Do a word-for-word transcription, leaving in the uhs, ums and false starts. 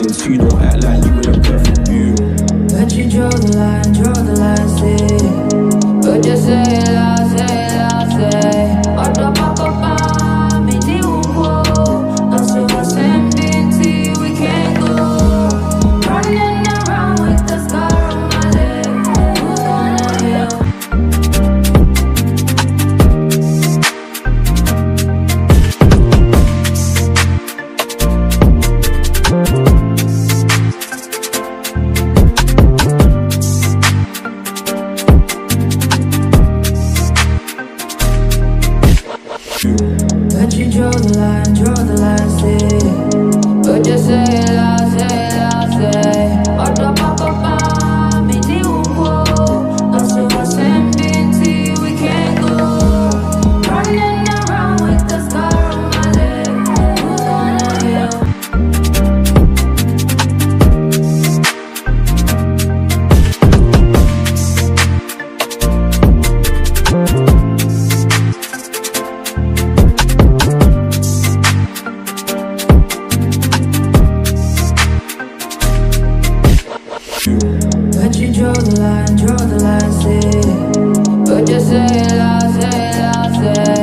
feelings too. Don't act like you in a perfect view. But you draw the line, draw the line, say. But just say it loud, say it loud, say. Odo papa pa, mi di unwo. No so what's ending till we can't go. Running around with the scar on my leg. Who's gonna heal? But you draw the line, draw the line, say. But just say it loud, say it loud, say. Odo papa pa, mi di unwo. No so what's ending till we can't go. Running around with the scar on my leg. Who's gonna heal? But you draw the line, draw the line, say. But just say it loud, say it loud, say.